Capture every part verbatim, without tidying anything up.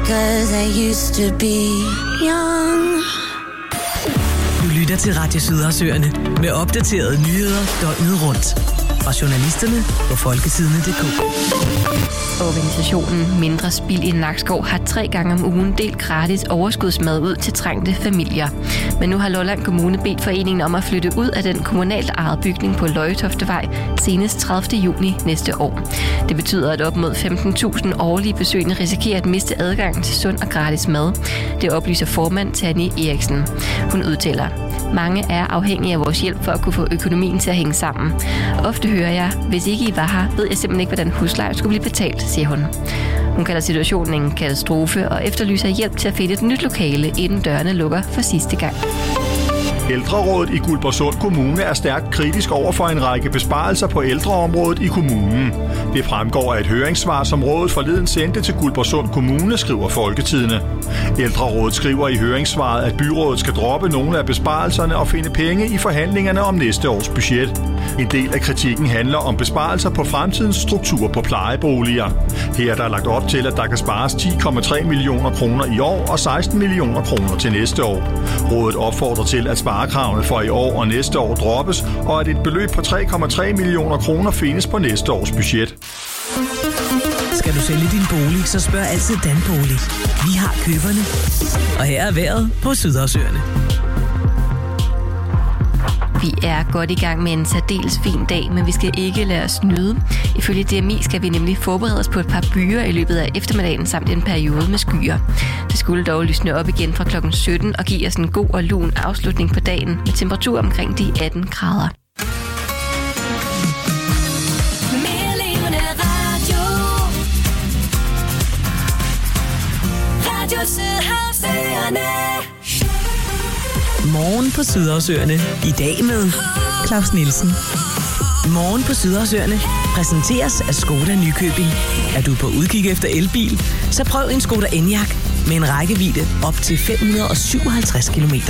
'cause I used to be young. Du lytter til Radio Sydersøerne med opdaterede nyheder døgnet rundt. Fra journalisterne på folketidene punktum d k. Organisationen Mindre Spild i Nakskov har tre gange om ugen delt gratis overskudsmad ud til trængte familier. Men nu har Lolland Kommune bedt foreningen om at flytte ud af den kommunalt ejede bygning på Løjetoftevej senest tredivte juni næste år. Det betyder, at op mod femten tusind årlige besøgende risikerer at miste adgangen til sund og gratis mad. Det oplyser formand Tanny Eriksen. Hun udtaler: mange er afhængige af vores hjælp for at kunne få økonomien til at hænge sammen. Ofte hører jeg, hvis ikke I var her, ved jeg simpelthen ikke, hvordan husleje skulle blive betalt, siger hun. Hun kalder situationen en katastrofe og efterlyser hjælp til at finde et nyt lokale, inden dørene lukker for sidste gang. Ældrerådet i Guldborgsund Kommune er stærkt kritisk over for en række besparelser på ældreområdet i kommunen. Det fremgår af et høringssvar, som rådet forleden sendte til Guldborgsund Kommune, skriver Folketidene. Ældrerådet skriver i høringssvaret, at byrådet skal droppe nogle af besparelserne og finde penge i forhandlingerne om næste års budget. En del af kritikken handler om besparelser på fremtidens struktur på plejeboliger. Her er der lagt op til, at der kan spares ti komma tre millioner kroner i år og seksten millioner kroner til næste år. Rådet opfordrer til, at sparekravene for i år og næste år droppes, og at et beløb på tre komma tre millioner kroner findes på næste års budget. Skal du sælge din bolig, så spørg altid Danbolig. Vi har køberne. Og her er vejret på Sydersøerne. Vi er godt i gang med en særdeles fin dag, men vi skal ikke lade os snyde. Ifølge D M I skal vi nemlig forberede os på et par byer i løbet af eftermiddagen samt en periode med skyer. Det skulle dog lysne op igen fra klokken sytten og give os en god og lun afslutning på dagen med temperatur omkring de atten grader. Morgen på Sydersøerne. I dag med Claus Nielsen. Morgen på Sydersøerne præsenteres af Skoda Nykøbing. Er du på udkig efter elbil? Så prøv en Skoda Enyaq med en rækkevidde op til fem hundrede og syvoghalvtreds kilometer.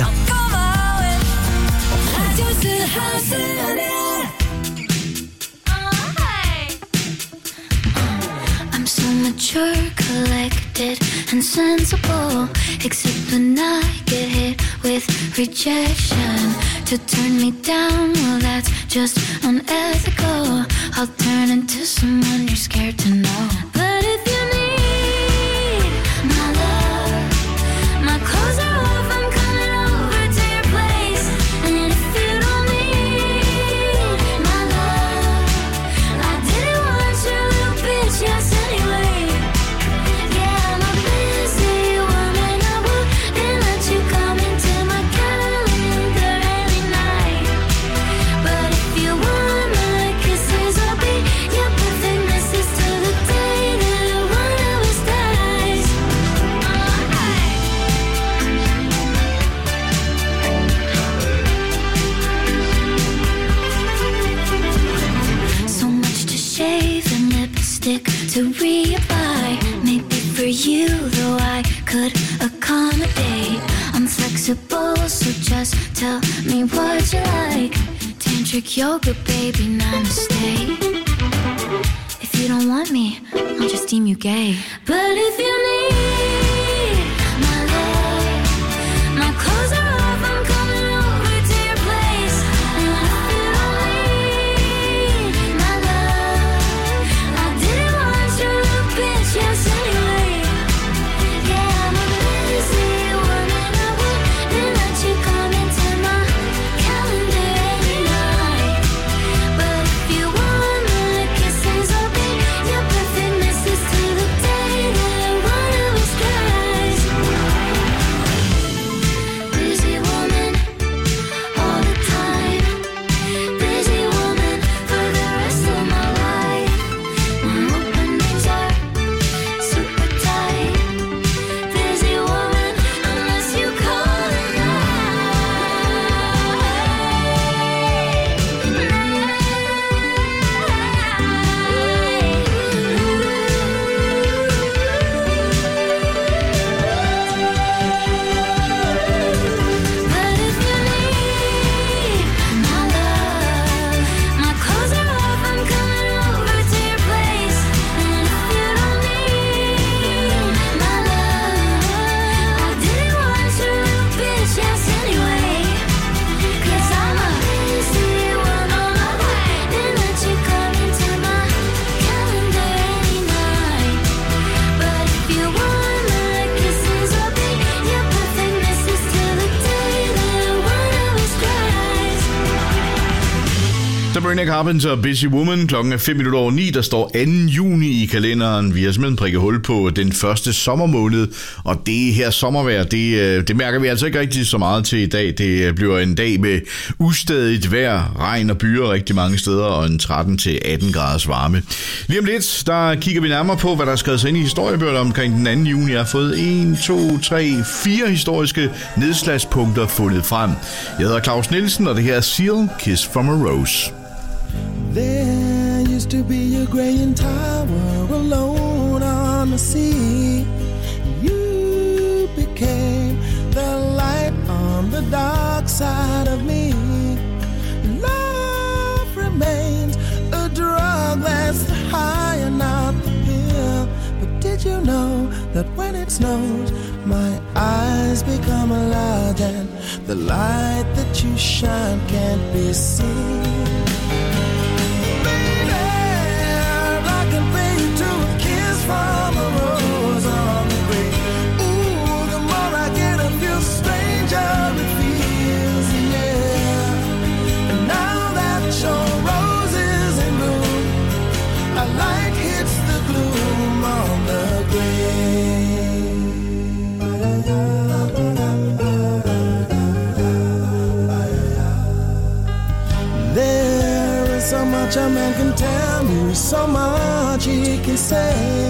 Mature, collected, and sensible. Except when I get hit with rejection. To turn me down, well that's just unethical. I'll turn into someone you're scared to know. But if you need my love, my clothes are off, I'm coming over to your place. And if you don't need my love, I didn't want your little bitch, yes anyway. To reapply, maybe for you, though I could accommodate. I'm flexible, so just tell me what you like. Tantric yoga, baby, namaste. If you don't want me, I'll just deem you gay. But if you need my love, my clothes are off, I'm coming over to your place. And if you don't need my love, I didn't want your little bitch, yes anyway. Yeah, I'm a busy woman, I wouldn't let you come into my calendar every night. But if you want my kisses, I'll be your perfect missus till the day that one of us cries. Sabrina Carpenter, Busy Woman. Klokken er fem minutter over ni. Der står anden juni i kalenderen. Vi har simpelthen prikket hul på den første sommermåned. Og det her sommervejr, det, det mærker vi altså ikke rigtig så meget til i dag. Det bliver en dag med ustadigt vejr, regn og byer rigtig mange steder, og en tretten til atten graders varme. Lige om lidt, der kigger vi nærmere på, hvad der er skrevet sig ind i historiebøger omkring den anden juni. Jeg har fået en, to, tre, fire historiske nedslagspunkter fundet frem. Jeg hedder Claus Nielsen, og det her er Seal, Kiss from a Rose. There used to be a graying tower alone on the sea. You became the light on the dark side of me. Love remains a drug that's the high and not the pill. But did you know that when it snows, my eyes become large and the light that you shine can't be seen? From a rose on the grave. Ooh, the more I get of you, stranger it feels, yeah. And now that your rose is in bloom, a light hits the gloom on the grave. There is so much a man can tell me, so much he can say.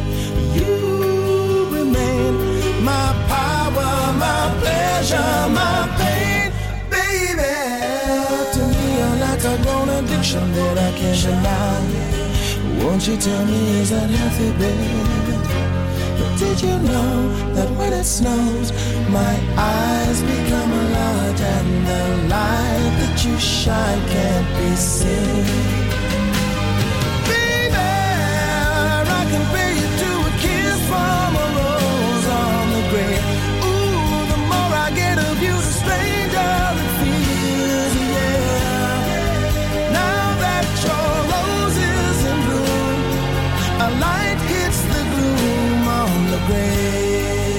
You remain my power, my pleasure, my pain, baby. To me, you're like a grown addiction that I can't deny. Won't you tell me, is that healthy, baby? But did you know that when it snows, my eyes become large and the light that you shine can't be seen? From a rose on the grave. Ooh, the more I get of you, the stranger it feels, yeah. Now that your rose is in bloom, a light hits the gloom on the grave.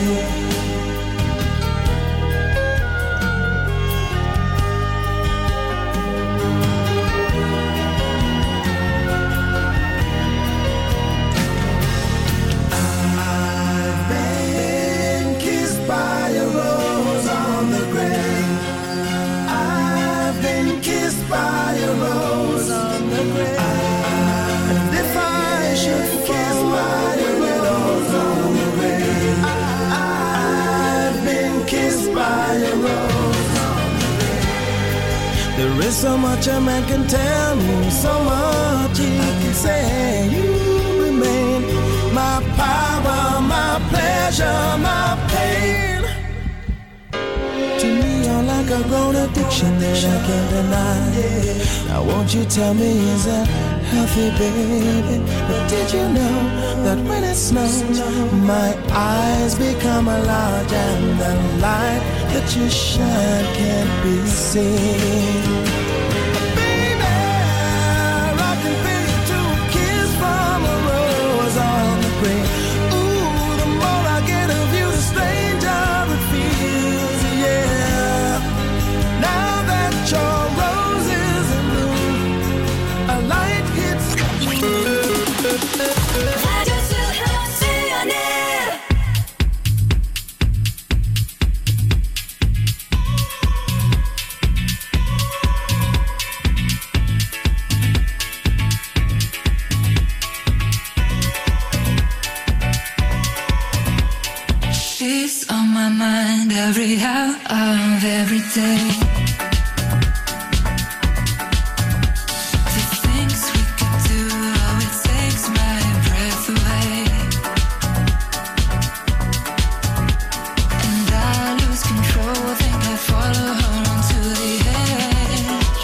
By a rose on the grave. And if I should kiss by a rose on the grave, I've been kissed by a rose on the grave. There is so much a man can tell me, so much he can say. You remain my power, my pleasure, my pain. To me, you're like a grown addiction that I can't deny. Now won't you tell me, is that healthy, baby? But did you know that when it snows, my eyes become large and the light that you shine can't be seen? Baby, I can feel you to a kiss from a rose on the grave. Ooh, the more I get of you, the stranger it feels, yeah. Now that your rose is in bloom, a light hits. Radio Sydhavsøerne. She's on my mind every hour of every day. The things we could do, oh, it takes my breath away. And I lose control, think I follow her onto the edge.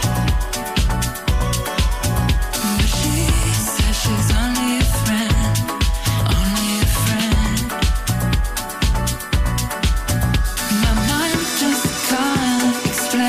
But she says she's only a friend, only a friend. My mind just can't explain.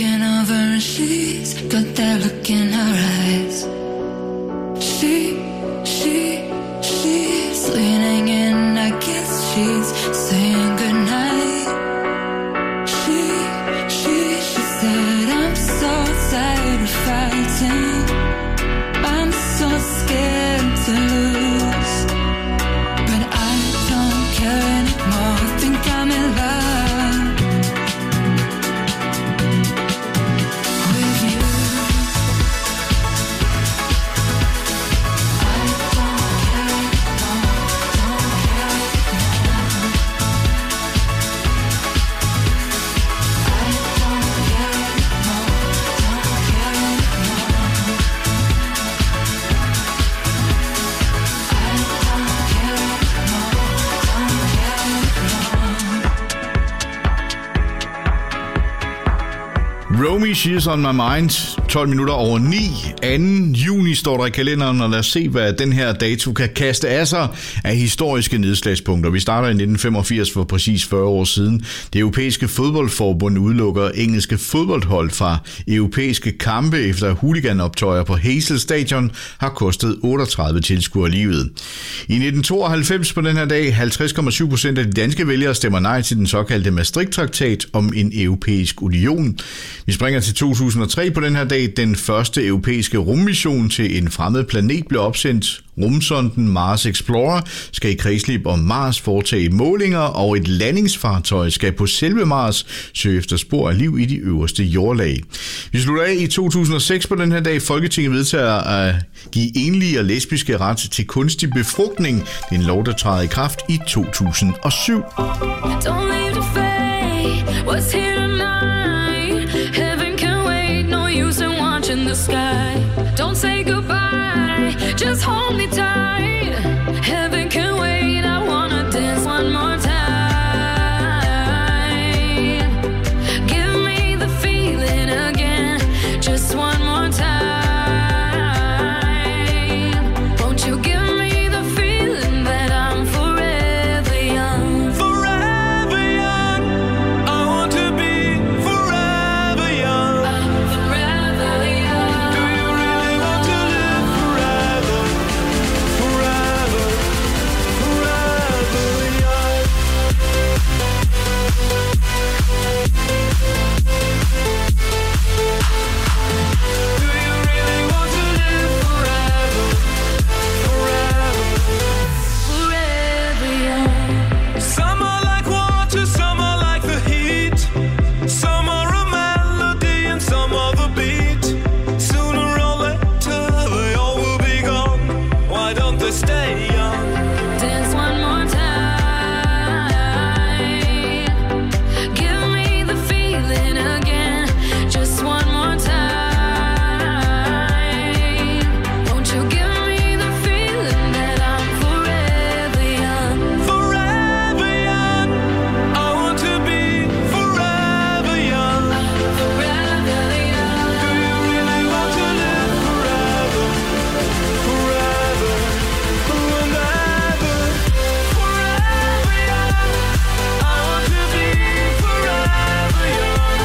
thinking of her and she's got that look in her eyes. She, she, she's leaning in, I guess she's saying goodnight. She, she, she said, I'm so tired of fighting. I'm so scared to lose. But I don't care anymore, I think I'm in love with you. I don't care anymore, don't care anymore. I don't care anymore, don't care anymore. I don't care anymore, don't care anymore. Romy, She's on my mind. tolv minutter over ni. anden juni står der i kalenderen, og lad os se, hvad den her dato kan kaste af sig af historiske nedslagspunkter. Vi starter i nitten femogfirs for præcis fyrre år siden. Det europæiske fodboldforbund udelukker engelske fodboldhold fra europæiske kampe, efter huliganoptøjer på Hazel Stadion har kostet otteogtredive tilskuere livet. I nitten tooghalvfems på den her dag, halvtreds komma syv procent af de danske vælgere stemmer nej til den såkaldte Maastricht-traktat om en europæisk union. Vi springer til to tusind og tre på den her dag. Den første europæiske rummission til en fremmed planet blev opsendt. Rumsonden Mars Explorer skal i kredsløb om Mars foretage målinger, og et landingsfartøj skal på selve Mars søge efter spor af liv i de øverste jordlag. Vi slutter af i to tusind og seks på den her dag. Folketinget vedtager at give enlige og lesbiske ret til kunstig befrugtning. Det er en lov, der træder i kraft i to tusind og syv. Don't leave the fate, what's here tonight? Heaven can wait, no use in watching the sky. Don't say goodbye, just hold me tight. Heaven can wait, I wanna dance one more time. Give me the feeling again, just one more time. Won't you give me the feeling that I'm forever young? Forever young, I want to be forever young. I'm forever young. Do you really want to live forever? Forever, forever young. Do you really want to live forever? Forever. Forever young. Some are like water, some are like the heat. Some are a melody and some are the beat. Sooner or later they all will be gone. Why don't they stay young? Dance one more time. Give me the feeling again, just one more time. Won't you give me the feeling that I'm forever young? Forever young, I want to be forever young. Forever young. Do you really want to live forever? Forever, and ever. Forever young, I want to be forever young.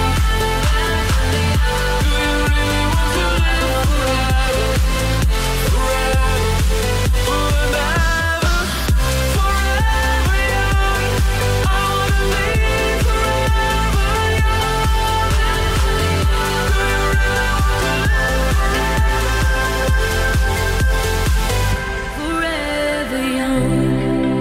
Do you really want to live forever? Forever, and ever. Forever young, I want to be forever young. Do you really want to live forever? Forever young.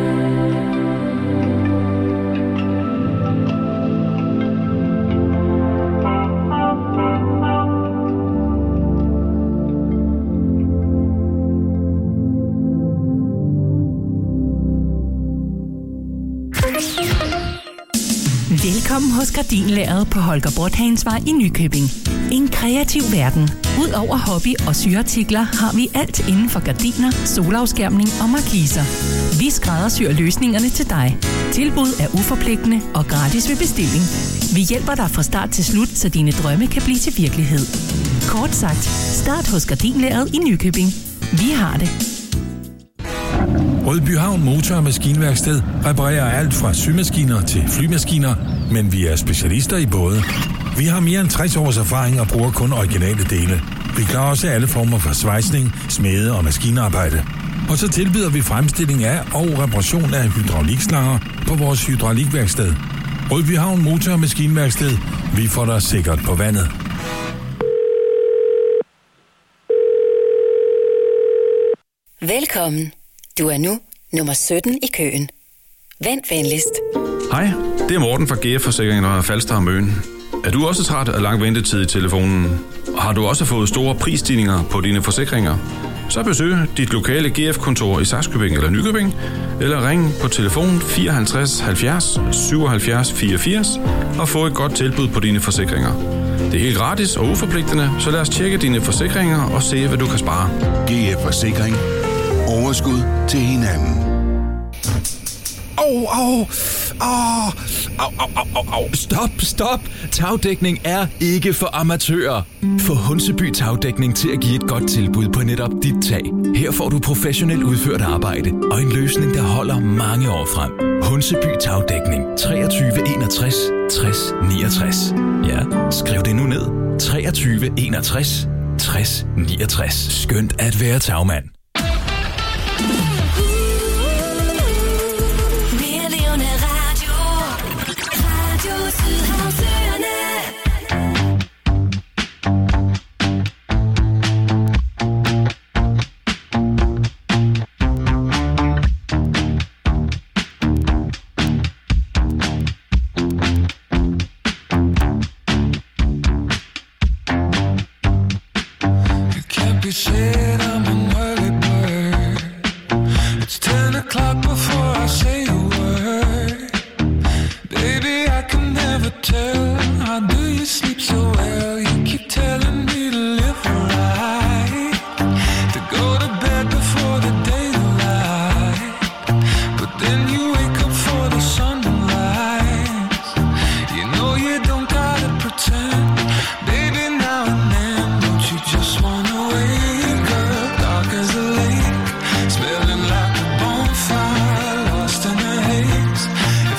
Velkommen hos Gardinlageret på Holger Bråthansvej i Nykøbing. En kreativ verden. Udover hobby- og syartikler har vi alt inden for gardiner, solafskærmning og markiser. Vi skræddersyr løsningerne til dig. Tilbud er uforpligtende og gratis ved bestilling. Vi hjælper dig fra start til slut, så dine drømme kan blive til virkelighed. Kort sagt, start hos Gardinlageret i Nykøbing. Vi har det. Rødbyhavn Motor- og Maskinværksted reparerer alt fra symaskiner til flymaskiner, men vi er specialister i både Vi har mere end tres års erfaring og bruger kun originale dele. Vi klarer også alle former for svejsning, smede og maskinarbejde. Og så tilbyder vi fremstilling af og reparation af hydraulikslanger på vores hydraulikværksted. Rødbyhavn Motor- og Maskinværksted. Vi får dig sikkert på vandet. Velkommen. Du er nu nummer sytten i køen. Vent venligst. Hej, det er Morten fra G F Forsikring og Falster og Møn. Er du også træt af lang ventetid i telefonen? Har du også fået store prisstigninger på dine forsikringer? Så besøg dit lokale G F-kontor i Sakskøbing eller Nykøbing, eller ring på telefon fireoghalvtreds halvfjerds syvoghalvfjerds fireogfirs og få et godt tilbud på dine forsikringer. Det er helt gratis og uforpligtende, så lad os tjekke dine forsikringer og se, hvad du kan spare. G F Forsikring. Overskud til hinanden. Au, au, au, au, au, au, au. Stop, stop. Tagdækning er ikke for amatører. Få Hunseby Tagdækning til at give et godt tilbud på netop dit tag. Her får du professionelt udført arbejde og en løsning, der holder mange år frem. Hunseby Tagdækning treogtyve enogtres tres niogtres. Ja, skriv det nu ned. treogtyve enogtres tres niogtres. Skønt at være tagmand.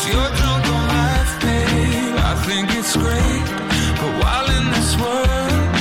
Think it's great, but while in this world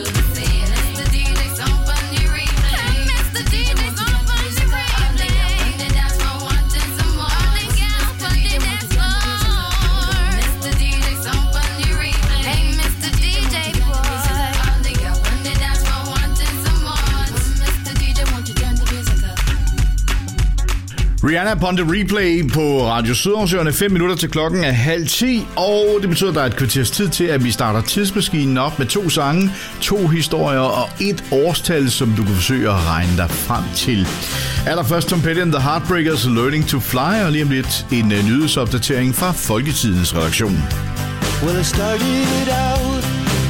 Rihanna på The Replay på Radio Sydamericerne. fem minutter til klokken er halv ti, og det betyder, at der er et kvarters tid til, at vi starter tidsmaskinen op med to sange, to historier og et årstal, som du kan forsøge at regne dig frem til. Er der først Tom Petty and the Heartbreakers Learning to Fly, og lige om lidt en uh, nyhedsopdatering fra Folketidens redaktion. Well, it started out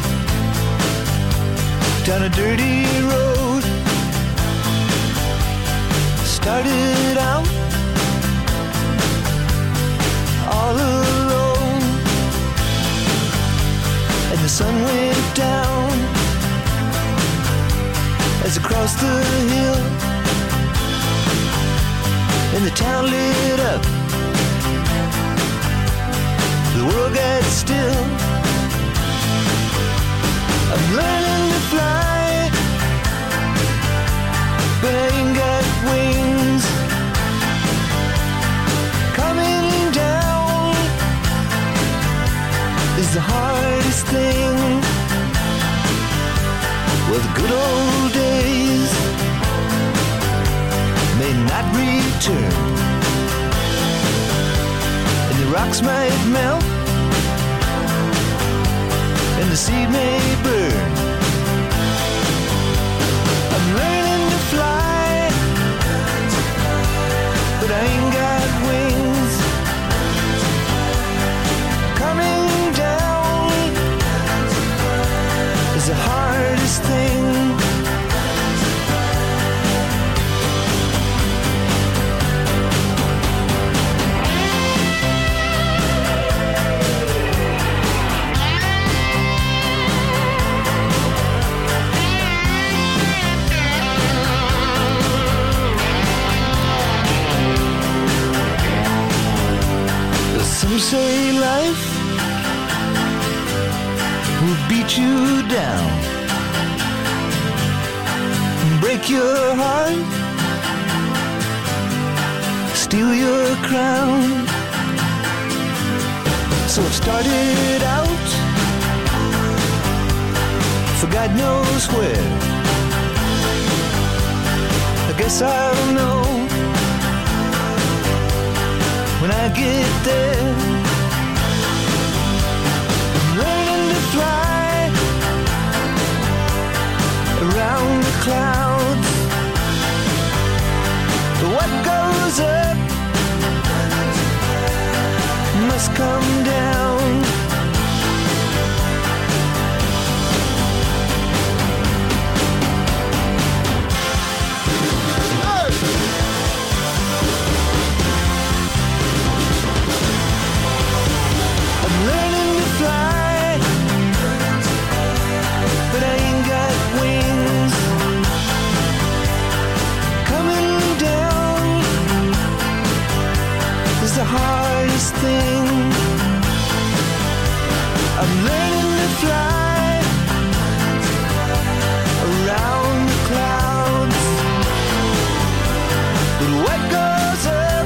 down a dirty road. Started out all alone, and the sun went down as I crossed the hill, and the town lit up. The world got still. I'm learning to fly, but I ain't got wings. Coming down is the hardest thing. Well, the good old days may not return, and the rocks might melt, and the sea may burn. I'm learning to fly, but I ain't got wings. Coming down is the hardest thing. Some say life will beat you down, break your heart, steal your crown. So it started out for God knows where. I guess I'll know when I get there. I'm learning to fly around the clouds. But what goes up must come down. The hardest thing. I'm learning to fly around the clouds, but what goes up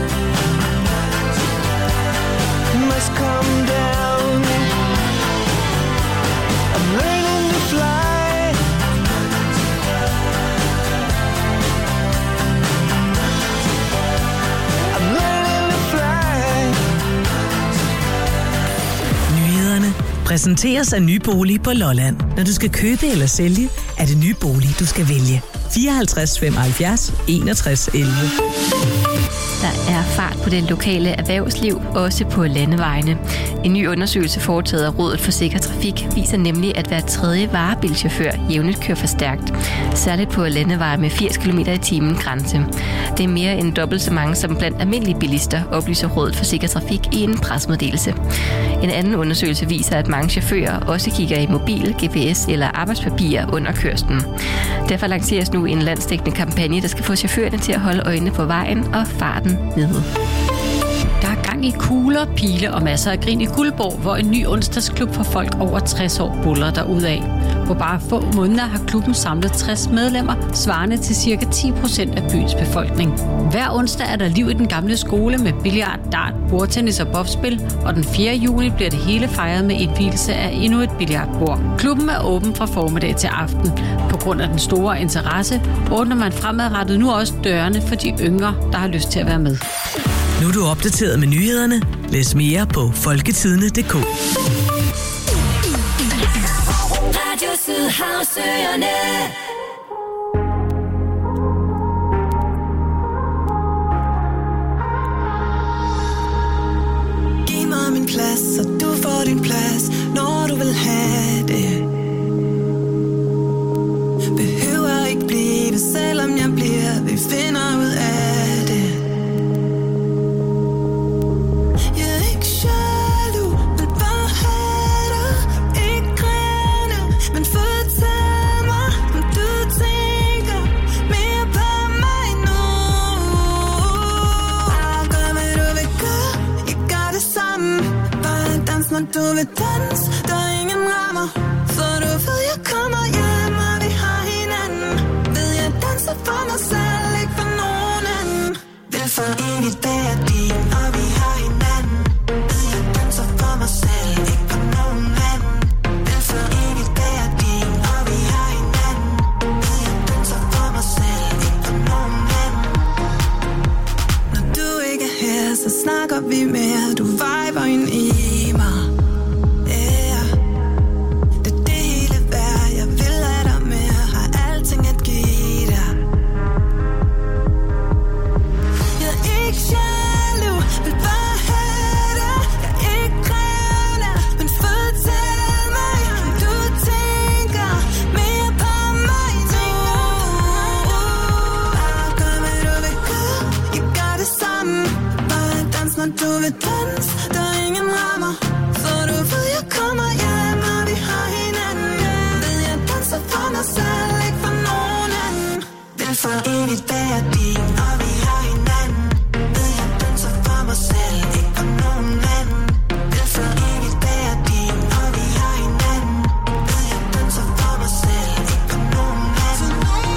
must come down. I'm learning to fly. I'm learning to fly. Nyhederne præsenteres af Ny Bolig på Lolland. Når du skal købe eller sælge, er det Ny Bolig, du skal vælge. fireoghalvtreds femoghalvfjerds enogtres elleve. Der er fart på det lokale erhvervsliv, også på landevejene. En ny undersøgelse foretaget af Rådet for Sikker Trafik viser nemlig, at hver tredje varebilchauffør jævnligt kører for stærkt. Særligt på landeveje med firs kilometer i timen grænse. Det er mere end dobbelt så mange som blandt almindelige bilister, oplyser Rådet for Sikker Trafik i en presmeddelelse. En anden undersøgelse viser, at mange chauffører også kigger i mobil, G P S eller arbejdspapirer under kørslen. Derfor lanceres nu en landsdækkende kampagne, der skal få chaufførerne til at holde øjnene på vejen og farten nede. Der er gang gang i kugler, pile og masser af grin i Guldborg, hvor en ny onsdagsklub for folk over tres år buller derudad. På bare få måneder har klubben samlet tres medlemmer, svarende til cirka ti procent af byens befolkning. Hver onsdag er der liv i den gamle skole med billard, dart, bordtennis og bobspil, og den fjerde juni bliver det hele fejret med indvielse af endnu et billardbord. Klubben er åben fra formiddag til aften. På grund af den store interesse åbner man fremadrettet nu også dørene for de yngre, der har lyst til at være med. Nu er du opdateret med nyhederne. Læs mere på folketidene punktum d k. Radio Sydhavsøerne. Giv mig min plads, og du får din plads, når du vil have det. Behøver ikke blive, selvom jeg bliver, vi finder ud af det. Jeg er ikke jaloux, vil bare have dig. Ikke grine, men fortæl mig, om du tænker mere på mig nu. Bare gør, hvad du vil gøre, jeg gør det samme. Bare dans, når du vil dans, der er ingen rammer. For du ved, jeg kommer hjem, og vi har hinanden. Ved jeg danser for mig selv, ikke for nogen anden. Vil for evigt være din, og vi har hinanden. Ved jeg danser for mig selv, ikke for nogen anden. Vil for evigt være din, og vi har hinanden. Ved jeg danser for mig selv, ikke for nogen anden. Når du ikke er her, så snakker vi mere. Du viber ind i mig. Du vil dans, der er ingen rammer. For du ved, jeg kommer hjem, og vi har hinanden. Ved jeg danser for mig selv, ikke for nogen anden. Vil for evigt være din, og vi har hinanden. Ved jeg danser for mig selv, ikke for nogen anden. Vil for evigt være din, og vi har hinanden. Ved jeg danser for mig selv, ikke for nogen anden.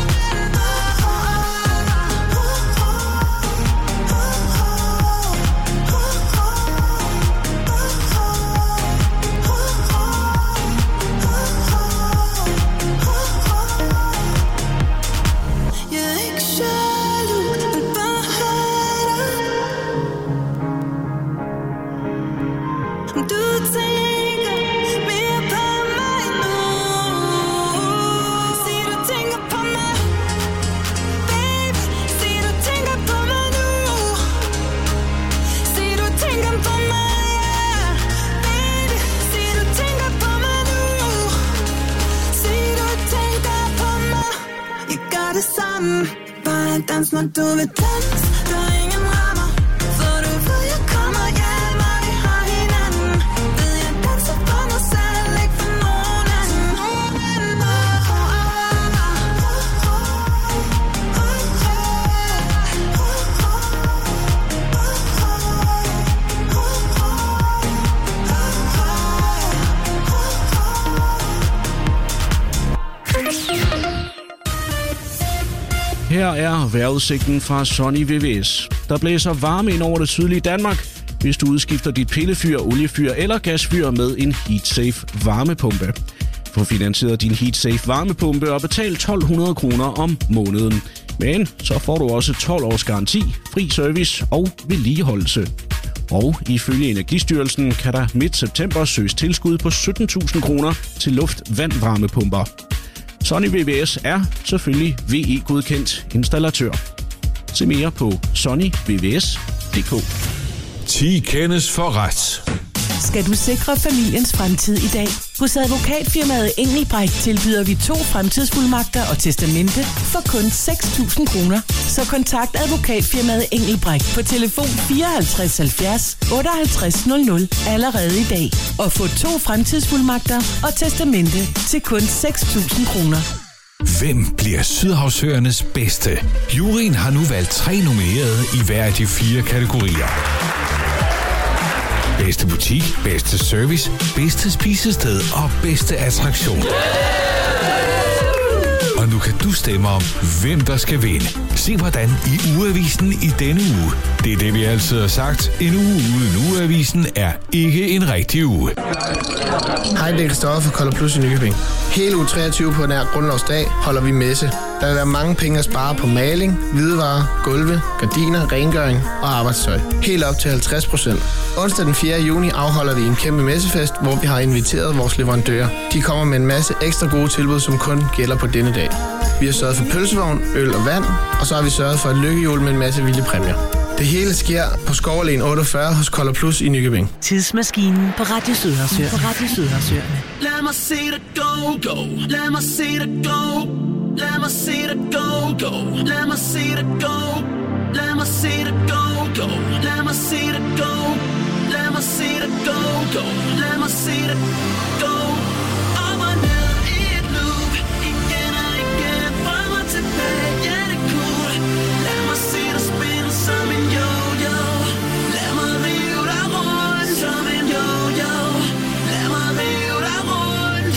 Dans, når du vil dans, der er ingen rammer. For du ved, jeg kommer hjem, og vi har hinanden. Ved jeg danser for mig selv, ikke for nogen anden. Her er vejrudsigten fra Sony V V S. Der blæser varme ind over det sydlige Danmark, hvis du udskifter dit pillefyr, oliefyr eller gasfyr med en HeatSafe varmepumpe. Få finansieret din HeatSafe varmepumpe og betal tolv hundrede kroner om måneden. Men så får du også tolv års garanti, fri service og vedligeholdelse. Og ifølge Energistyrelsen kan der midt september søges tilskud på sytten tusind kroner til luft-vand-varmepumper. Sony V V S er selvfølgelig V E-godkendt installatør. Se mere på sony v v s punktum d k. ti kendes for ret. Skal du sikre familiens fremtid i dag? Hos advokatfirmaet Engelbrecht tilbyder vi to fremtidsfuldmagter og testamente for kun seks tusind kroner. Så kontakt advokatfirmaet Engelbrecht på telefon fireoghalvtreds halvfjerds otteoghalvtreds nul nul allerede i dag. Og få to fremtidsfuldmagter og testamente til kun seks tusind kroner. Hvem bliver Sydhavsøernes bedste? Juryen har nu valgt tre nominerede i hver af de fire kategorier. Bedste butik, bedste service, bedste spisested og bedste attraktion. Og nu kan du stemme om, hvem der skal vinde. Se hvordan i Ugeavisen i denne uge. Det er det, vi altid har sagt. En uge uden Ugeavisen er ikke en rigtig uge. Hej, det er Christoffer fra Kolder Plus i Nykøbing. Hele uge treogtyve på nær Grundlovsdag holder vi messe. Der vil være mange penge at spare på maling, hvidevarer, gulve, gardiner, rengøring og arbejdstøj. Helt op til halvtreds procent. Onsdag den fjerde juni afholder vi en kæmpe messefest, hvor vi har inviteret vores leverandører. De kommer med en masse ekstra gode tilbud, som kun gælder på denne dag. Vi har sørget for pølsevogn, øl og vand, og så har vi sørget for et lykkehjul med en masse vilde præmier. Det hele sker på Skovalen otteogfyrre hos Kolder Plus i Nykøbing. Tidsmaskinen på Radio Sydhavsøerne. På Radio Sydhavsøerne. Lad mig se dig go, go. Lad mig se dig go. Lad mig se dig go, go. Lad mig se dig go. Lad mig se dig go, go. Lad mig se dig go. Lad mig se dig go, go. Lad mig se dig go. Op og ned i et loop. Igen og igen. Frem og tilbage. Ja, det er cool. Lad mig se dig spille som en yo-yo. Lad mig rive dig rundt som en yo-yo. Lad mig rive dig rundt.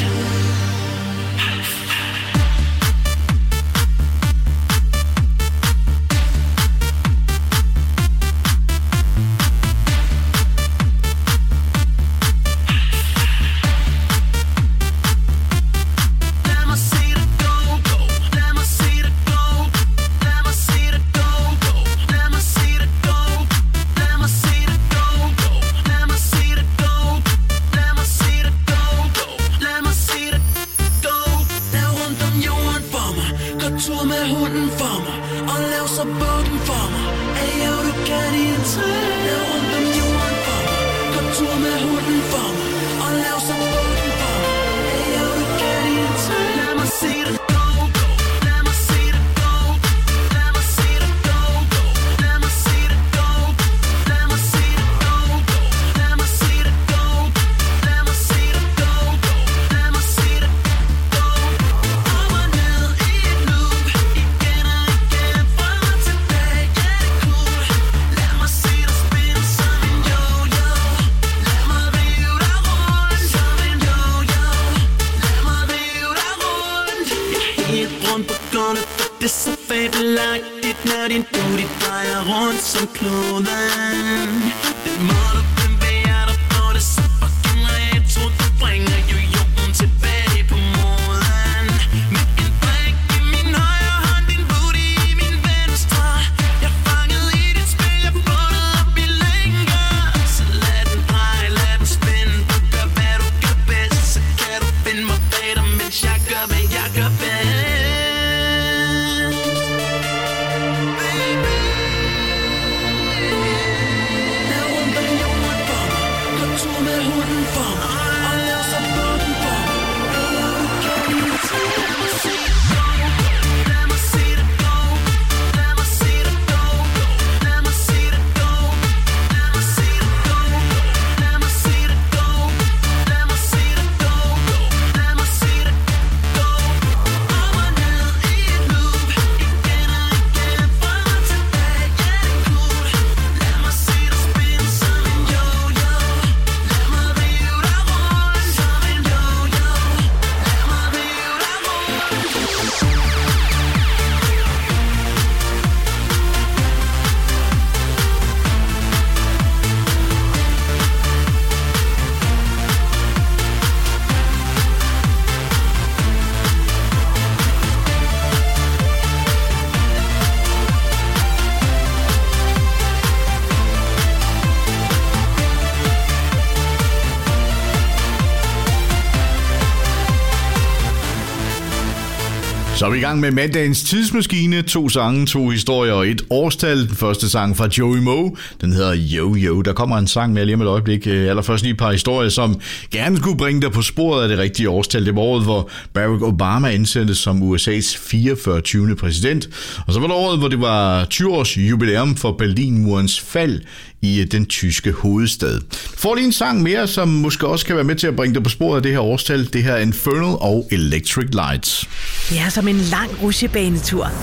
Så er vi i gang med mandagens tidsmaskine. To sange, to historier og et årstal. Den første sang fra Joey Moe, den hedder Yo Yo. Der kommer en sang med lige om et øjeblik. Allerførst lige et par historier, som gerne skulle bringe dig på sporet af det rigtige årstal. Det var året, hvor Barack Obama indsendtes som U S A's fireogfyrre præsident. Og så var det året, hvor det var tyve års jubilæum for Berlinmurens fald i den tyske hovedstad. Får lige en sang mere, som måske også kan være med til at bringe dig på sporet af det her årstal. Det her er Infernal og Electric Lights. Det er som en lang rutsjebanetur.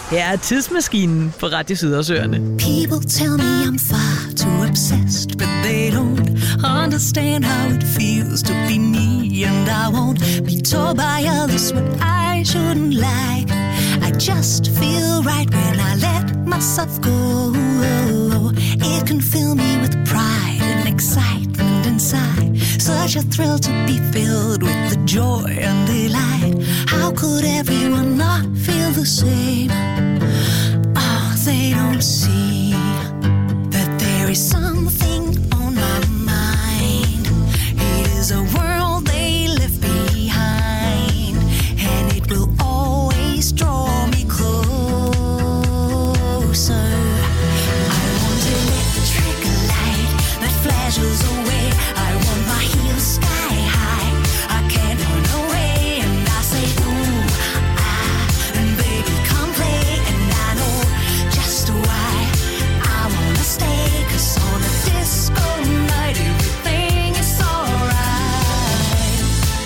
Her er Tidsmaskinen på Radio Sydersøerne. People tell me I'm far too obsessed, but they don't understand how it feels to be me. And I won't be told by others what I shouldn't like. I just feel right when I let myself go. It can fill me with pride and excitement inside. Such a thrill to be filled with the joy and delight. How could everyone not feel the same? Oh, they don't see that there is something on my mind. It is a world they left behind, and it will always draw me closer. I want electric light that flashes away. I want my heels sky high. I can't run away, and I say ooh, ah, and baby come play. And I know just why I wanna stay, 'cause on a disco night everything is alright.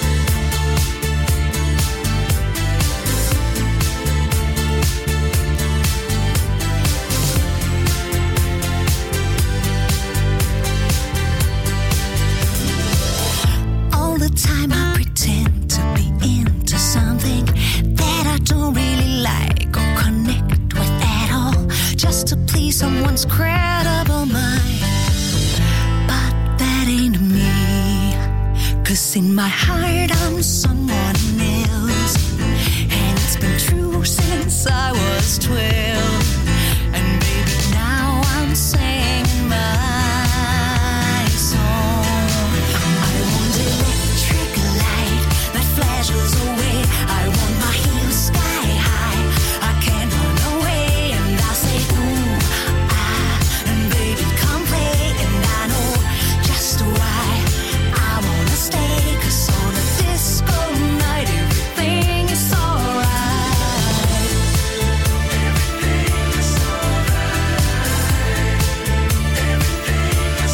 All the time I pretend to be into something that I don't really like or connect with at all, just to please someone's credible mind. But that ain't me, 'cause in my heart I'm someone else, and it's been true since I was twelve. And baby now I'm singing my song. I want electric light that flashes away. I want my heels sky high. I can't run away, and I say ooh, ah, and baby come play. And I know just why I wanna stay, 'cause on a disco night everything is alright. Everything is alright. Everything is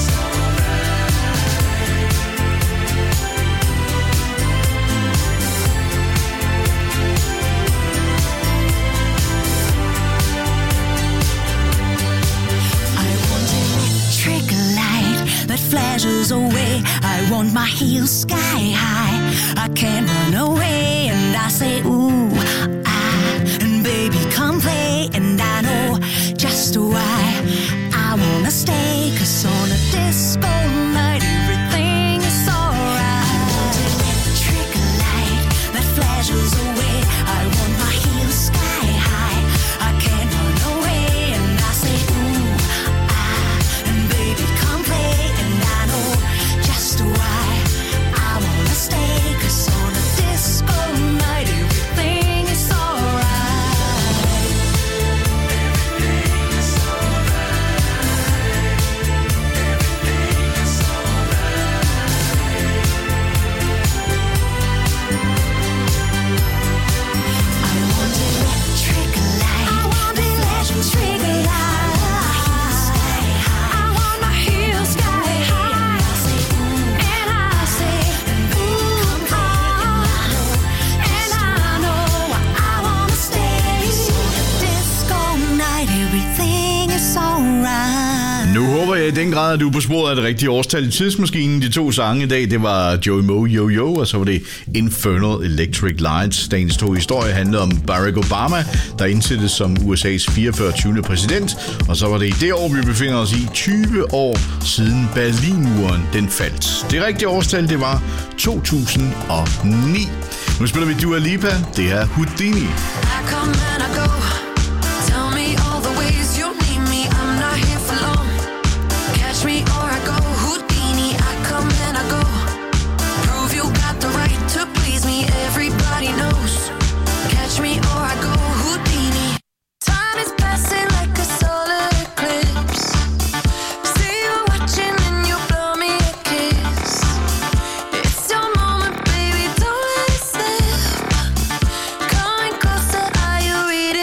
I want electric light that flashes away. I want my heels sky high. I can't run away, and I say ooh, ah, and baby come play. And I know just why I wanna stay, 'cause on a disco night everything is alright. I want electric light that flashes away. I want my heels sky high. I can't run away, and I say ooh, ah, and baby come play. And I know just why I wanna stay, 'cause on a disco night everything is alright. Everything is alright. Everything is alright. I want electric light. I want electric light. I want my heels sky high. And I say, ooh, ah, and I know I wanna stay. Disco night, everything is alright. Nu håber jeg i den grad, at du er på sporet af det rigtige årstal i Tidsmaskinen. De to sange i dag, det var Joey Moe Yo Yo, og så var det Infernal Electric Lights. Dagens to historie handlede om Barack Obama, der indsættes som U S A's fireogfyrre præsident. Og så var det i det år, vi befinder os i, tyve år siden Berlinmuren den faldt. Det rigtige årstal, det var to tusind og ni. Nu spiller vi Dua Lipa. Det er Houdini. I come and I go. Tell me all the ways you need me. I'm not here for long. Catch me or I go. Houdini, I come and I go. Prove you got the right to please me. Everybody knows. Catch me or I go. Houdini. Time is passing like a solar eclipse. See you watching and you blow me a kiss. It's your moment, baby, don't let it slip. Coming closer, are you ready?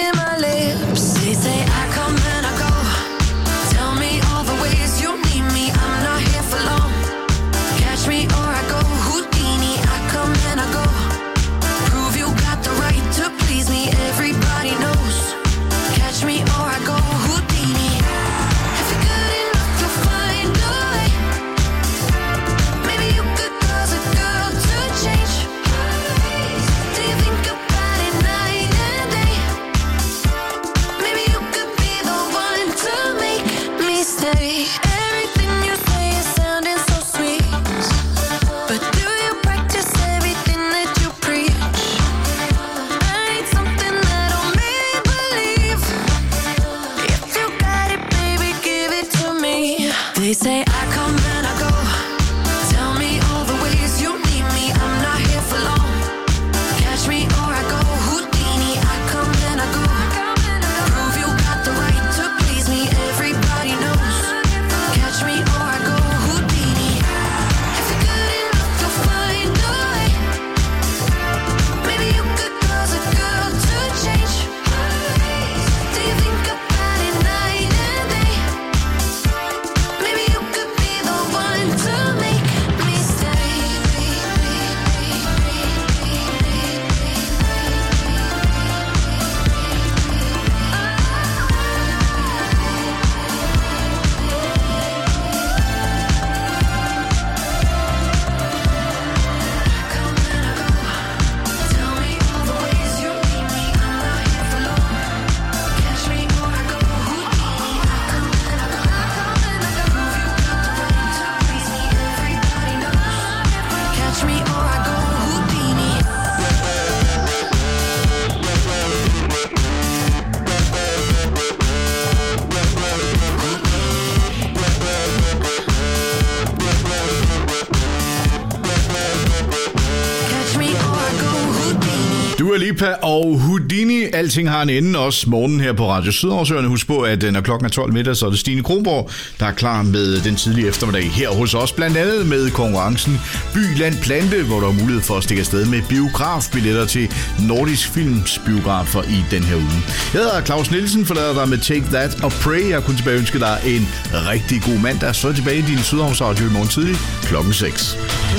Lipa og Houdini. Alting har en ende, også morgen her på Radio Sydhavsøerne. Husk på, at når klokken er tolv middag, så er det Stine Kronborg, der er klar med den tidlige eftermiddag her hos os. Blandt andet med konkurrencen By, Land, Plante, hvor der er mulighed for at stikke afsted med biografbilletter til Nordisk Films biografer i den her uge. Jeg hedder Claus Nielsen, forlader dig med Take That og Pray. Jeg kunne tilbage ønske dig en rigtig god mandag. Så er tilbage i din Sydhavsradio i morgen tidlig klokken seks.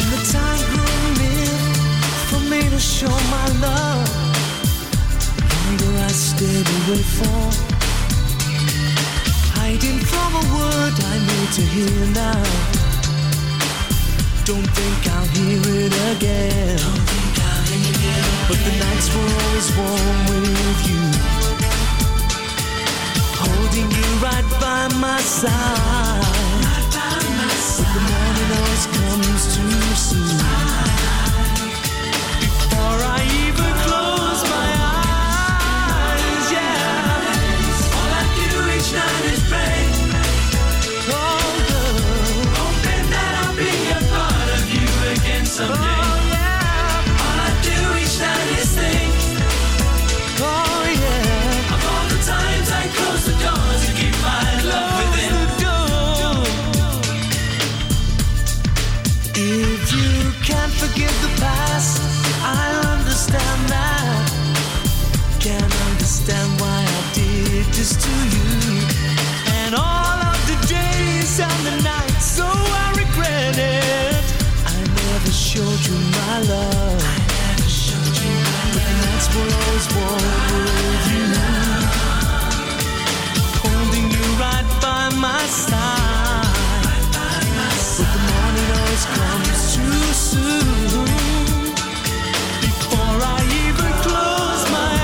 To show my love, longer I stayed away for, hiding from a word I need to hear now. Don't think I'll hear it again. Don't think I'll hear it again. But the nights were always warm with you, holding you right by my side. Right by my side. But the morning always comes too soon. Before I even close my eyes, yeah. All I do each night is pray. Oh, love. Hoping that I'll be a part of you again someday. Oh, yeah. All I do each night is think. Oh, yeah. Of all the times I close the door to keep my love within. If you can't forgive the past, I understand that. Can't understand why I did this to you. And all of the days and the nights, so I regret it. I never showed you my love. I never showed you my love. But the nights were always warm with you, holding you right by my side. Right by my side. But the morning always comes too soon. Before I even close my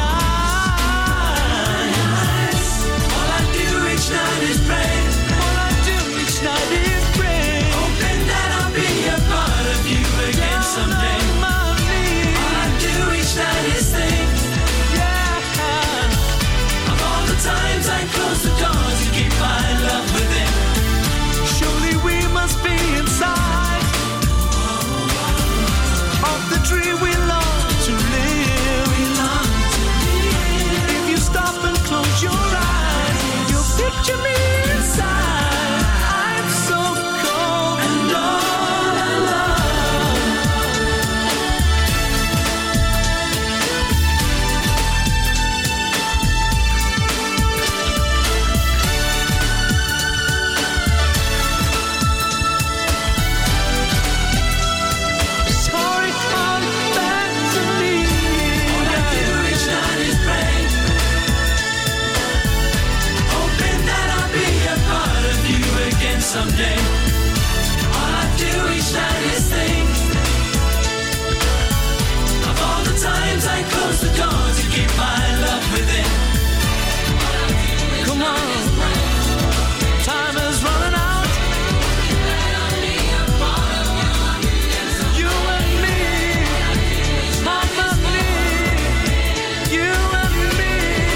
eyes, all I do each night is pray. All I do each night is pray, hoping that I'll be a part of you again someday. All I do each night is think, yeah, of all the times I close the door to keep my love within. Surely we must be inside of the tree we love to live. We long to live. If you stop and close your eyes, you'll picture me inside. I'm so cold and all alone. Sorry, come back to me. All I do each night is pray, hoping that I'll be a part of you again someday. All I do each night is think of all the times I close the door to keep my love within. Come on, time is running out. You and me, Mama, me, you and me.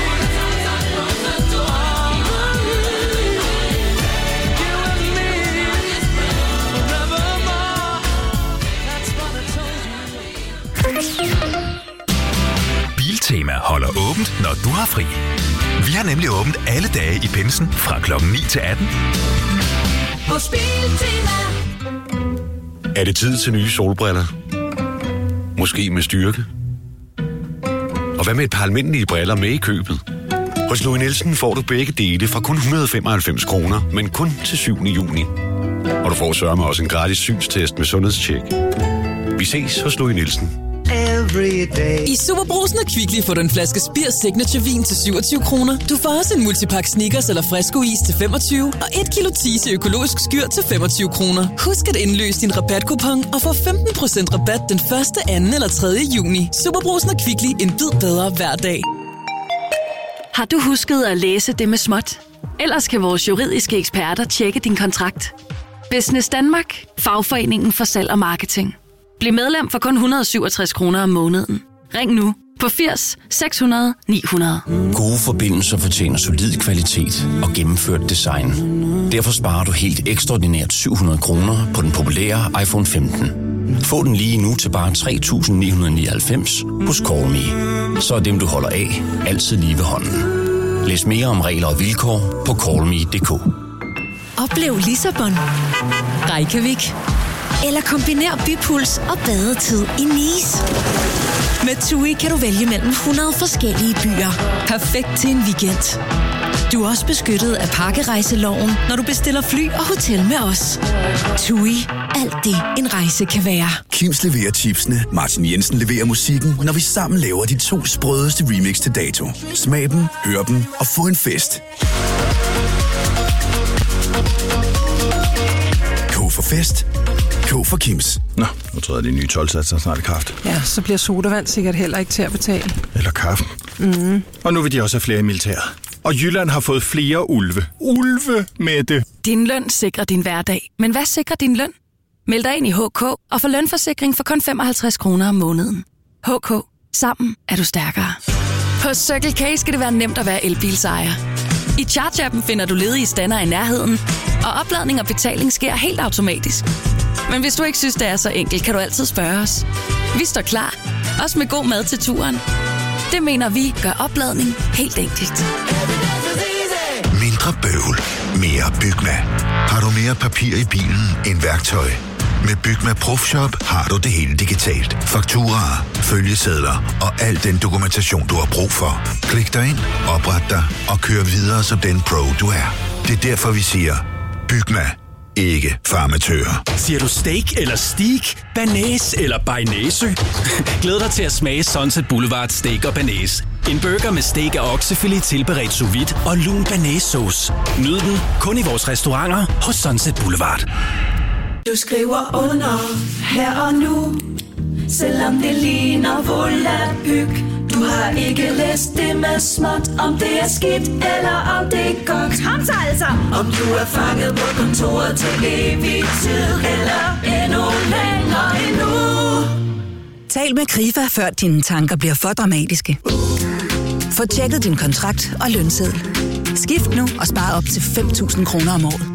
You and me, forevermore. That's what I told you. Biltema holder åbent, når du har fri. Vi har nemlig åbent alle dage i pinsen fra klokken ni til atten. Hos Biltema. Er det tid til nye solbriller? Måske med styrke? Og hvad med et par almindelige briller med i købet? Hos Louis Nielsen får du begge dele fra kun et hundrede og femoghalvfems kroner, men kun til syvende juni. Og du får sørme også en gratis synstest med sundhedstjek. Vi ses hos Louis Nielsen. I Superbrugsen og Kvickly får du en flaske Spir Signature vin til syvogtyve kroner. Du får også en multipakke Snickers eller Fresco-is til femogtyve og et kilo Tise økologisk skyr til femogtyve kroner. Husk at indløse din rabatkupon og få femten procent rabat den første, anden eller tredje juni. Superbrugsen og Kvickly, en bid bedre hver dag. Har du husket at læse det med småt? Ellers kan vores juridiske eksperter tjekke din kontrakt. Business Danmark, fagforeningen for salg og marketing. Bliv medlem for kun et hundrede og syvogtres kroner om måneden. Ring nu på firs seks hundrede ni hundrede. Gode forbindelser fortjener solid kvalitet og gennemført design. Derfor sparer du helt ekstraordinært syv hundrede kroner på den populære iPhone femten. Få den lige nu til bare tre tusind ni hundrede nioghalvfems hos Call Me. så er dem, du holder af, altid lige ved hånden. Læs mere om regler og vilkår på call me punktum d k. Oplev Lissabon, Reykjavik eller kombiner bypuls og badetid i Nice. Med TUI kan du vælge mellem hundrede forskellige byer. Perfekt til en weekend. Du er også beskyttet af pakkerejseloven, når du bestiller fly og hotel med os. TUI. Alt det, en rejse kan være. Kims leverer chipsene, Martin Jensen leverer musikken, når vi sammen laver de to sprødeste remix til dato. Smag dem, hør dem og få en fest. K for fest. K for Kims. Nå, nu tror jeg, de nye tolv-satser snart i kraft. Ja, så bliver sodavand sikkert heller ikke til at betale. Eller kaffen. Mm. Og nu vil de også have flere i militæret. Og Jylland har fået flere ulve. Ulve med det. Din løn sikrer din hverdag. Men hvad sikrer din løn? Meld dig ind i H K og få lønforsikring for kun femoghalvtreds kroner om måneden. H K. Sammen er du stærkere. På Circle K skal det være nemt at være elbilsejer. I Charge-appen finder du ledige stander i nærheden, og opladning og betaling sker helt automatisk. Men hvis du ikke synes, det er så enkelt, kan du altid spørge os. Vi står klar, også med god mad til turen. Det mener vi gør opladning helt enkelt. Mindre bøvl, mere Bygma. Har du mere papir i bilen end værktøj? Med Bygma Profshop har du det hele digitalt. Fakturaer, følgesedler og al den dokumentation, du har brug for. Klik dig ind, opret dig og kør videre som den pro, du er. Det er derfor, vi siger, Bygma. Ikke farmatører. Siger du steak eller steak, banæs eller bearnaise? Glæd dig til at smage Sunset Boulevard Steak og Banæs. En burger med steak og oksefilet tilberedt sous vide og lun banæssauce. Nyd den kun i vores restauranter hos Sunset Boulevard. Du skriver under her og nu, selvom det ligner volapyk. Du har ikke læst det med småt, om det er skidt eller om det er godt. Kom så altså! Om du er fanget på kontoret til evig tid, eller endnu længere endnu. Tal med Krifa, før dine tanker bliver for dramatiske. Få tjekket din kontrakt og lønseddel. Skift nu og spar op til fem tusind kroner om året.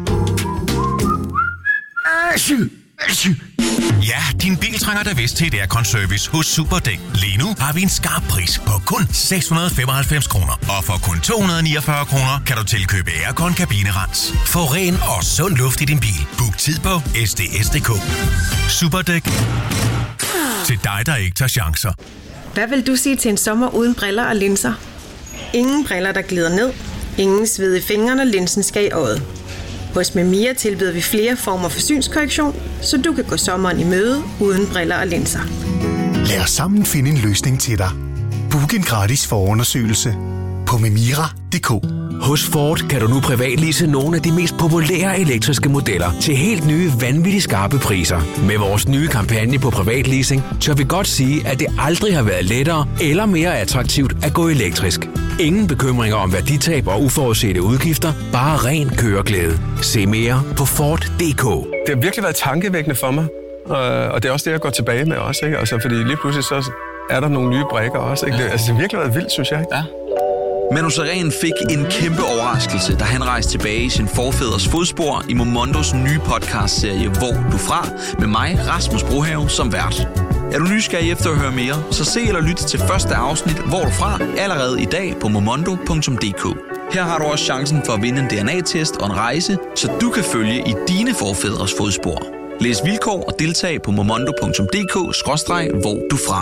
Ja, din bil trænger da vist til et aircon-service hos Superdæk. Lige nu har vi en skarp pris på kun seks hundrede femoghalvfems kroner. Og for kun to hundrede niogfyrre kroner kan du tilkøbe aircon kabinerens. Få ren og sund luft i din bil. Book tid på S D S punktum D K. Superdæk. Til dig, der ikke tager chancer. Hvad vil du sige til en sommer uden briller og linser? Ingen briller, der glider ned. Ingen sved i fingrene, linsen skal i øjet. Hos Memia tilbyder vi flere former for synskorrektion, så du kan gå sommeren i møde uden briller og linser. Lad os sammen finde en løsning til dig. Book en gratis forundersøgelse på memira punktum d k. Hos Ford kan du nu privatlease nogle af de mest populære elektriske modeller til helt nye, vanvittigt skarpe priser. Med vores nye kampagne på privatleasing, tør vi godt sige, at det aldrig har været lettere eller mere attraktivt at gå elektrisk. Ingen bekymringer om værditab og uforudsete udgifter, bare ren køreglæde. Se mere på Ford punktum d k. Det har virkelig været tankevækkende for mig, og det er også det, jeg går tilbage med også, ikke? Altså, fordi lige pludselig så er der nogle nye brikker også, ikke? Det, altså, det har virkelig været vildt, synes jeg. Ja. Manu Sareen fik en kæmpe overraskelse, da han rejste tilbage i sin forfædres fodspor i Momondos nye podcastserie Hvor du fra, med mig, Rasmus Brohave, som vært. Er du nysgerrig efter at høre mere, så se eller lyt til første afsnit Hvor du fra allerede i dag på momondo punktum d k. Her har du også chancen for at vinde en D N A-test og en rejse, så du kan følge i dine forfædres fodspor. Læs vilkår og deltag på momondo punktum d k skråstreg hvor du fra.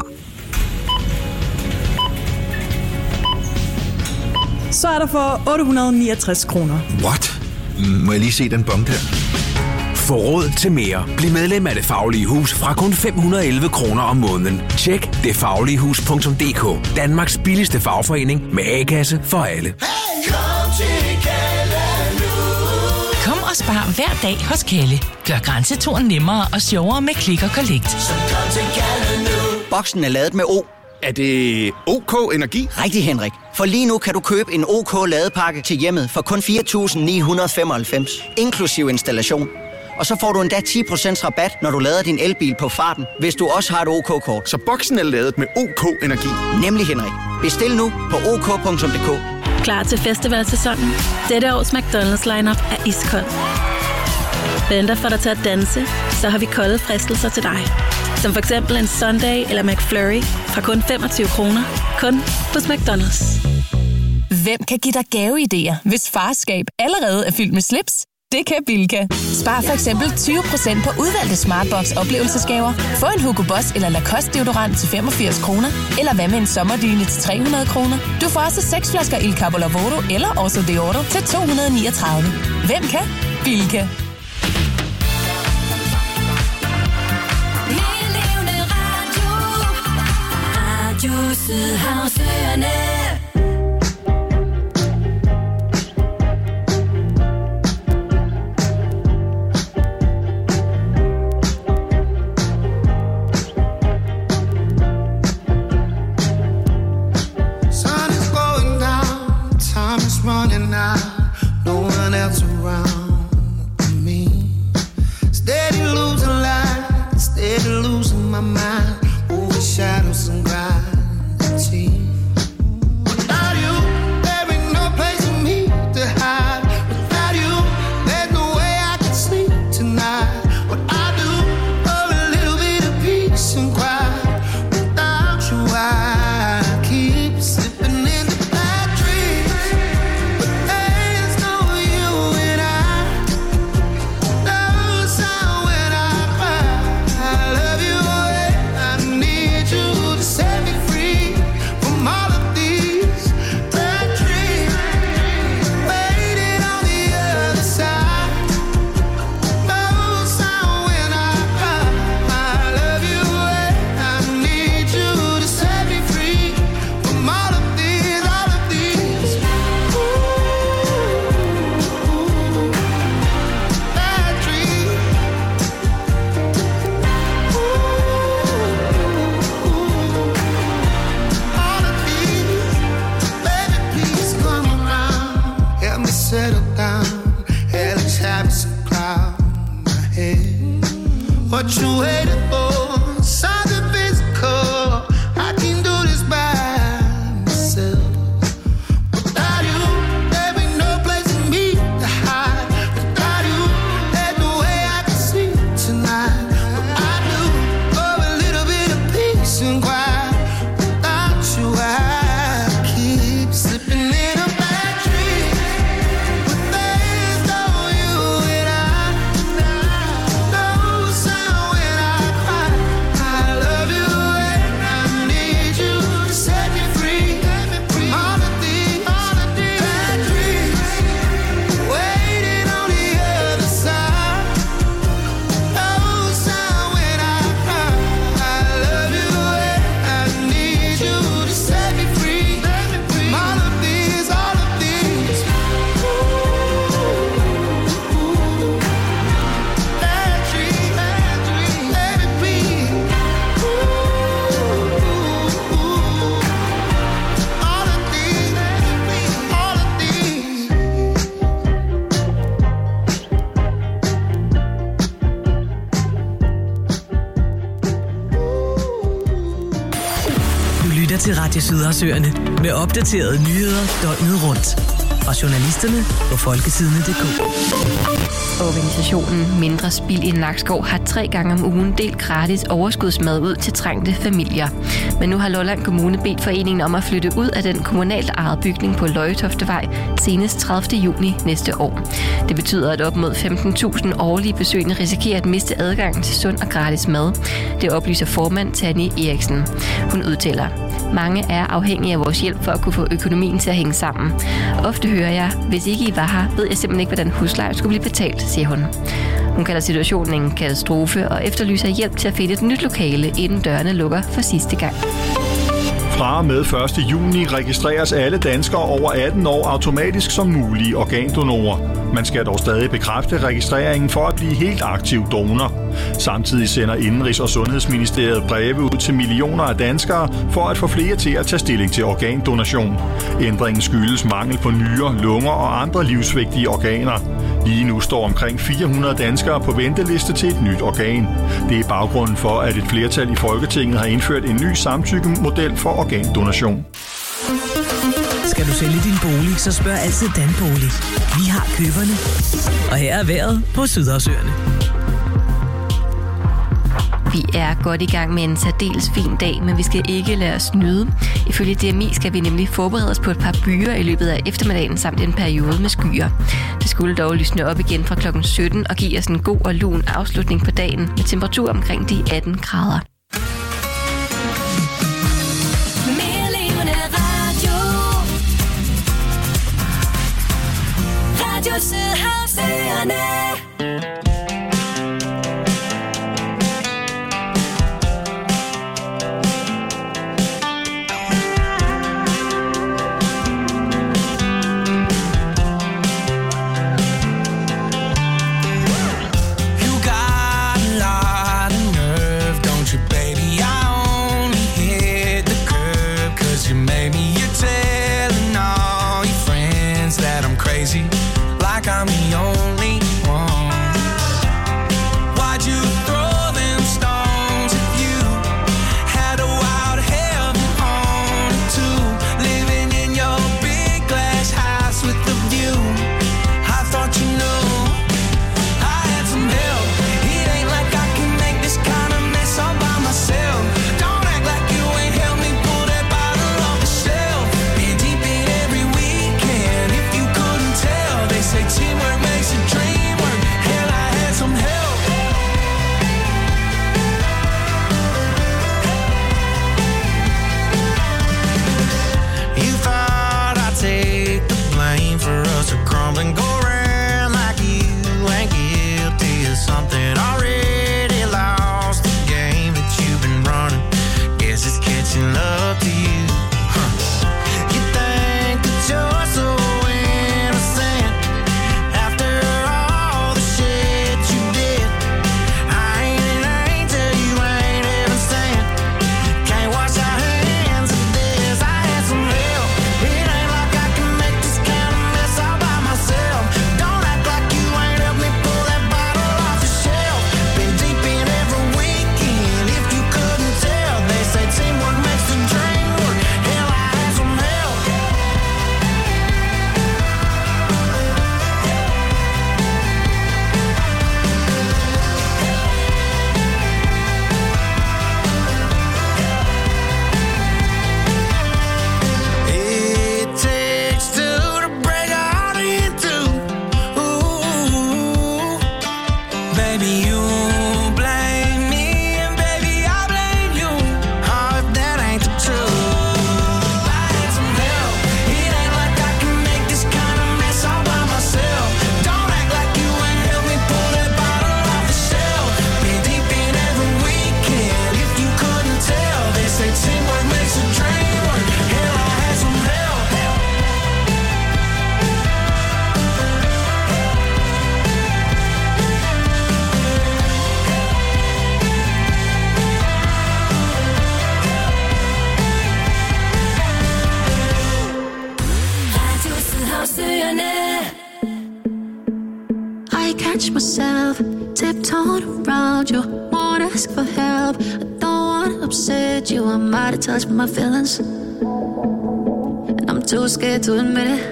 Så er der for otte hundrede niogtres kroner. What? Må jeg lige se den bong der? Få råd til mere. Bliv medlem af Det Faglige Hus fra kun fem hundrede og elleve kroner om måneden. Tjek det faglige hus punktum d k. Danmarks billigste fagforening med A-kasse for alle. Hey, kom til Kalle nu. Kom og spar hver dag hos Kalle. Gør grænseturen nemmere og sjovere med Click og Collect. Så kom til Kalle nu. Boksen er ladet med O. Er det OK Energi? Rigtig, Henrik. For lige nu kan du købe en OK ladepakke til hjemmet for kun fire tusind ni hundrede og femoghalvfems, inklusiv installation. Og så får du endda ti procent rabat, når du lader din elbil på farten, hvis du også har et OK-kort. Så boksen er ladet med OK Energi? Nemlig, Henrik. Bestil nu på ok punktum d k. Klar til festivalsæsonen? Dette års McDonald's lineup er iskold. Venter for dig til at danse, så har vi kolde fristelser til dig. Som for eksempel en Sunday eller McFlurry fra kun femogtyve kroner. Kun hos McDonald's. Hvem kan give dig gaveidéer, hvis farskab allerede er fyldt med slips? Det kan Bilka. Spar for eksempel tyve procent på udvalgte Smartbox oplevelsesgaver. Få en Hugo Boss eller Lacoste deodorant til femogfirs kroner. Eller hvad med en sommerdyne til tre hundrede kroner. Du får også seks flasker Il Capo Lavoro eller Oso Deodoro til to hundrede niogtredive. Hvem kan? Bilka. Radio Sydhavsøerne. Running out, no one else around me. Steady losing light, steady losing my mind. Over shadows and gravity. Without you, there ain't no place for me to hide. Without you, there's no way I can sleep tonight. What I do for a little bit of peace and quiet. Without you, I keep slipping in the bad dreams. What you waiting for? Something physical. I can do this by myself. Without you, there ain't no place for me to hide. Without you, there's no way I can sleep tonight. What I do for a little bit of peace and quiet. Without you, I keep slipping in a bad dream. But there's no you and I. No sound when I cry. I love you and I need you to set me free from all of these bad dreams. Waiting on the other side. No sound when I cry. I love you and I need you to set me free from all of these, all of these bad dreams, bad dreams. Let it be. All of these, all of these. Du lytter til Radio Sydhavsøerne med opdaterede nyheder døgnet rundt. Og journalisterne på folkesidene punktum d k. Organisationen Mindre Spild i Nakskov har tre gange om ugen delt gratis overskudsmad ud til trængte familier. Men nu har Lolland Kommune bedt foreningen om at flytte ud af den kommunalt ejede bygning på Løjetoftevej senest tredivte juni næste år. Det betyder, at op mod femten tusind årlige besøgende risikerer at miste adgang til sund og gratis mad. Det oplyser formand Tanja Eriksen. Hun udtaler: mange er afhængige af vores hjælp for at kunne få økonomien til at hænge sammen. Ofte hører jeg, hvis ikke I var her, ved jeg simpelthen ikke, hvordan husleje skulle blive betalt, siger hun. Hun kalder situationen en katastrofe og efterlyser hjælp til at finde et nyt lokale, inden dørene lukker for sidste gang. Fra og med første juni registreres alle danskere over atten år automatisk som mulige organdonorer. Man skal dog stadig bekræfte registreringen for at blive helt aktiv donor. Samtidig sender Indenrigs- og Sundhedsministeriet breve ud til millioner af danskere for at få flere til at tage stilling til organdonation. Ændringen skyldes mangel på nyrer, lunger og andre livsvigtige organer. Lige nu står omkring fire hundrede danskere på venteliste til et nyt organ. Det er baggrunden for, at et flertal i Folketinget har indført en ny samtykkemodel for organdonation. Skal du sælge din bolig, så spørg altid Danbolig. Vi har køberne. Og her er vejret på Sydhavsøerne. Vi er godt i gang med en særdeles fin dag, men vi skal ikke lade os nyde. Ifølge D M I skal vi nemlig forberede os på et par byer i løbet af eftermiddagen samt en periode med skyer. Det skulle dog lysne op igen fra klokken sytten og give os en god og lun afslutning på dagen med temperatur omkring de atten grader. Mere levende radio. Radio Sydhavsøerne. Like I'm the only one. Why'd you throw them stones if you had a wild heaven on it too? Living in your big glass house with the view. I thought you knew I had some help. It ain't like I can make this kind of mess all by myself. Don't act like you ain't helped me pull that bottle off the shelf. Been deep in every weekend. If you couldn't tell, they say teamwork makes a dream work. Hell, I had some help. You thought I'd take the blame for us to crumble and go around like you ain't guilty of something already lost the game that you've been running. Guess it's catching up to you. Huh. You think that you're so innocent after all the shit you did. I ain't an angel, you ain't heaven sent. Can't wash our hands of this. I had some help. It ain't like I can make this kind of mess all by myself. Don't act like you ain't helped me pull that bottle off the shelf. Been deep in every weekend. If you couldn't tell, they say teamwork makes the dream work. Hell, I had some help. It takes two to break a heart in two. Ooh, baby, you blame me, and baby, I blame you. Oh, if that ain't the truth. I had some help. It ain't like I can make this kind of mess all by myself. Don't act like you ain't helped me pull that bottle off the shelf. Been deep in every weekend. If you couldn't tell, they say teamwork makes a dream work. Hell, I had some help. Radio Sydhavsøerne. I catch myself tiptoeing around you, won't ask for help. I don't wanna upset you, I'm out of touch with my feelings, and I'm too scared to admit it.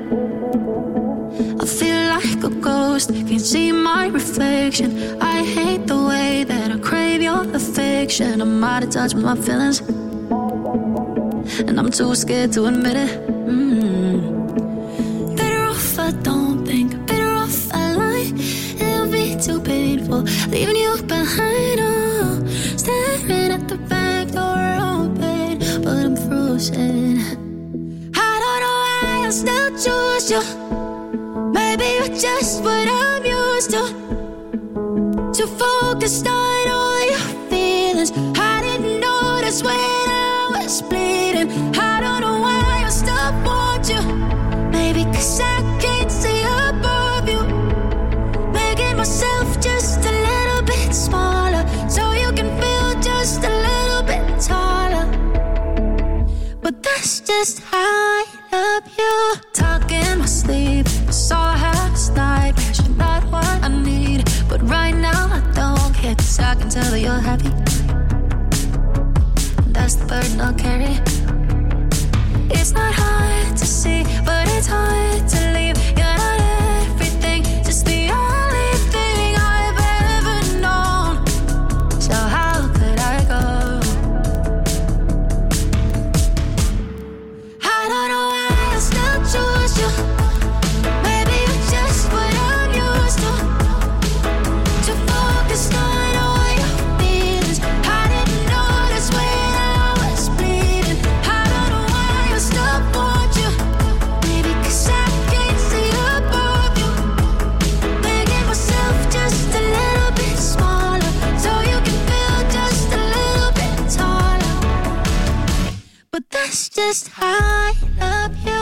I feel like a ghost, can't see my reflection. I hate the way that I crave your affection. I'm out of touch with my feelings, and I'm too scared to admit it. Mm. Better off I don't think, better off I lie. It'll be too painful, leaving you behind. Oh, staring at the back door open, but I'm frozen. I don't know why I still choose you. Maybe you're just what I'm used to. Too focused on all your feelings. I didn't notice when I was bleeding. I don't know why I still want you. Maybe 'cause I can't see above you. Making myself just a little bit smaller, so you can feel just a little bit taller. But that's just how I love you. Talk in my sleep, it's all I have is nightmares. You're not what I need, but right now I don't care, 'cause I can tell that you're happy. That's the burden I'll carry. It's not hard to see, but it's hard to leave. You're not everything, just the only thing I've ever known. So how just how I love you.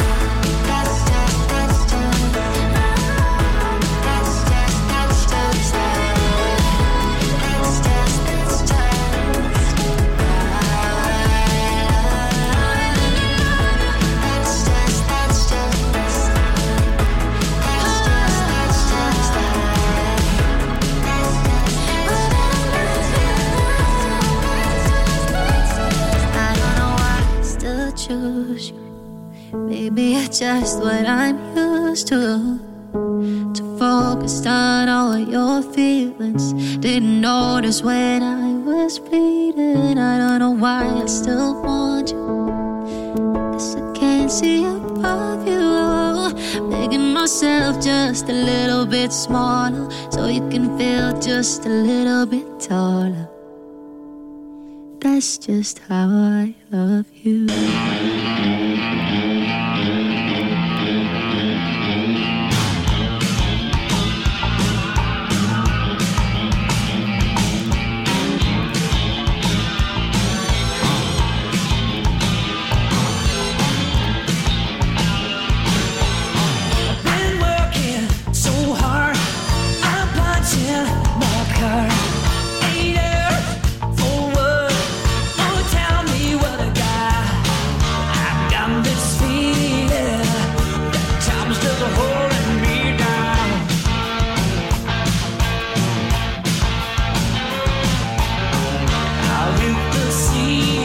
Choose you. Maybe it's just what I'm used to. To focus on all your feelings. Didn't notice when I was bleeding. I don't know why I still want you. 'Cause I can't see above you. Making myself just a little bit smaller, so you can feel just a little bit taller. That's just how I love you.